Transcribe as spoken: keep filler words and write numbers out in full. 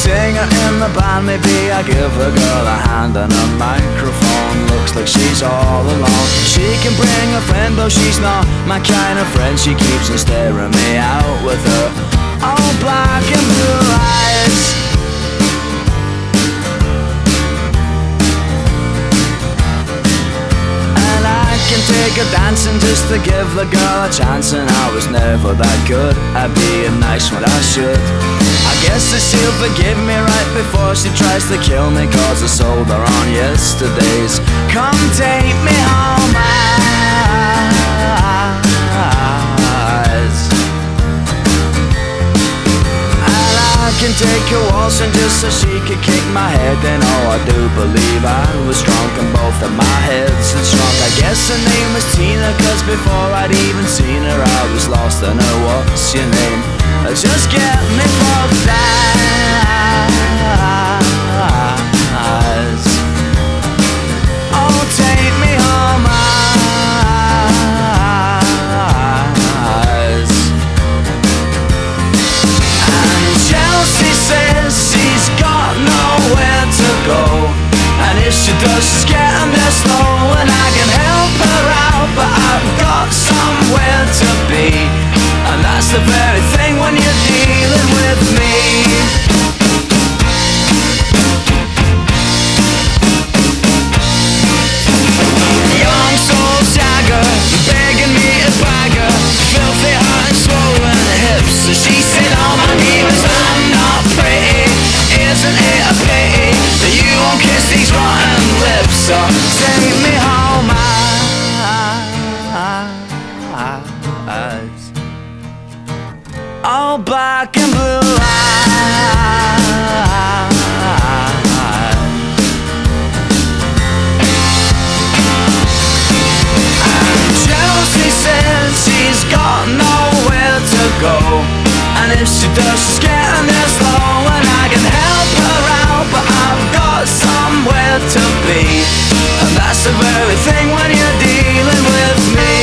singer in the band, maybe I give a girl a hand and a microphone. Looks like she's all alone. She can bring a friend, though she's not my kind of friend. She keeps on staring me out with her all black and blue eyes. And I can take her dancing just to give the girl a chance, and I was never that good at being nice when I should. I guess that she'll forgive me right before she tries to kill me, cause I sold her on yesterday's come take me home eyes. And I can take her waltzing just so she could kick my head. Then oh, I do believe I was drunk and both of my heads had shrunk. I guess her name was Tina, cause before I'd even seen her I was lost in her what's your name. Just get me fucked eyes. Oh, take me home eyes. And Chelsea says she's got nowhere to go, and if she does she's getting there slow. And I can help her out, but I've got somewhere to be, and that's the very thing when you're dealing with me. Young soul shagger, begging me to bag her, filthy heart and swollen hips. So she said, oh my demons, I'm not pretty. Isn't it a pity that you won't kiss these rotten lips? So take me home eyes. All black and blue eyes. And Chelsea says she's got nowhere to go, and if she does she's getting there slow. And I can help her out, but I've got somewhere to be, and that's the very thing when you're dealing with me.